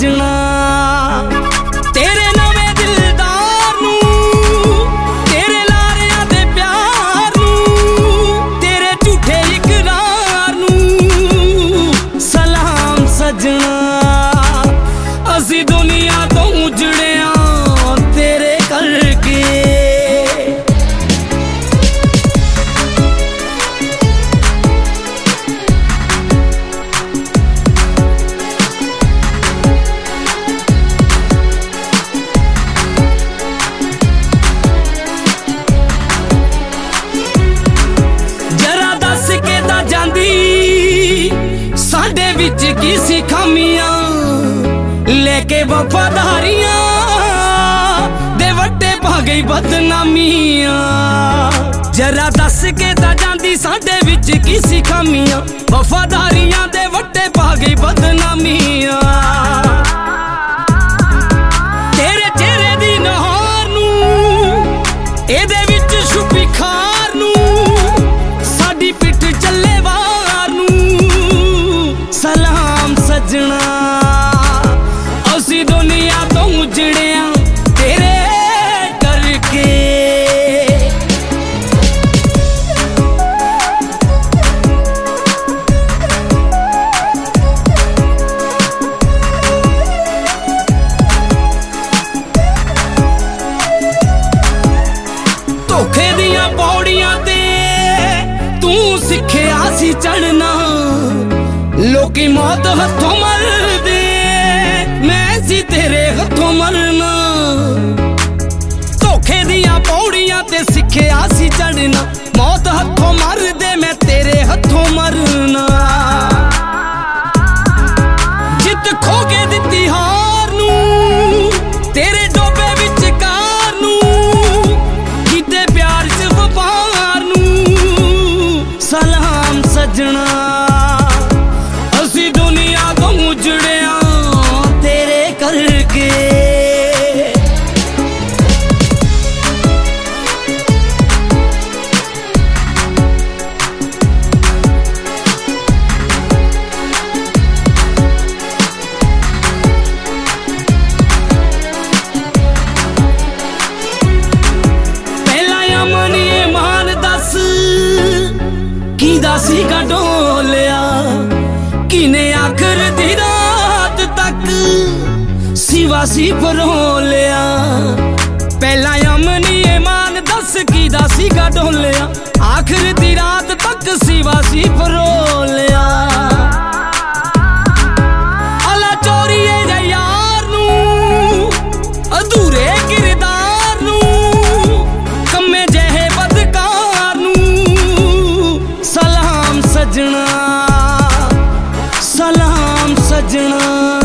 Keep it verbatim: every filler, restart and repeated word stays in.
सजना तेरे नवे दिलदार नू तेरे लारियां दे प्यार नू तेरे झूठे इकरार नू सलाम सजना असी दुनिया तो उजड़िया तेरे करके साडे विच की सी खामियां लेके वफादारियां दे वट्टे पा गई बदनामियां जरा दस के ता जांदी साडे विच की सी खामियां वफादारियां दे वट्टे पा गई बदनामियां तेरे चेहरे दी नहार नू एदे विच छुपी खार नू साडी पिठ चले वार नू सलाम सजना असी दुनिया तो उजड़िया तेरे करके धोखे दियां पौड़ियां ते तू सिखिया सी चढ़ना लोकी मौत हथों मर दे मैं सी तेरे हथों मरना धोखे दियां पौड़ियां ते सिखिया सी चढ़ना मौत हथों मर दे मैं तेरे हथों मरना जित खो के दित्ती हार नू तेरे डोबे विच कार नू कीते प्यार च वफार नू सलाम सजना उजड़िया तेरे करके पहला अमन ईमान दस की दासी का डोलिया किने आखिर दी रात तक सिवासी फरोलिया पहला अमनी ईमान दस की दासी का डोलिया आखिर दी रात तक सिवासी फरोलिया अला चोरीए यार नू अधूरे किरदार नू कम्मे जहे बदकार नू सलाम सजना सलाम सजना।